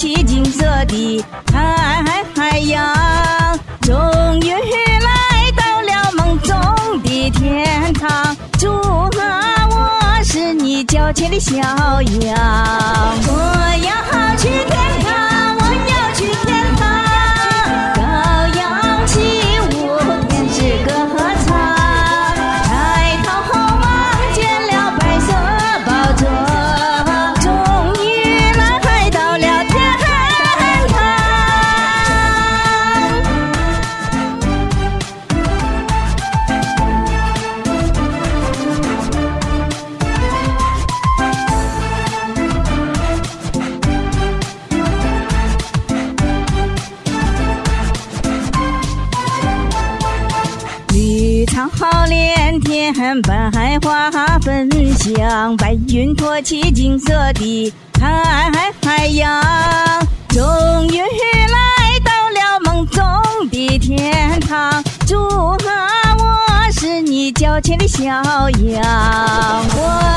起金色的太阳，终于来到了梦中的天堂。祝贺我是你娇俏的小羊，我要去天堂，我要去天堂，羔羊起舞，天使歌唱，抬头望见了白色宝座，终于来到了天堂。绿草连天，百花纷香，白云托起金色的太阳，终于来到了梦中的天堂。祝贺我是你娇俏的小羊，我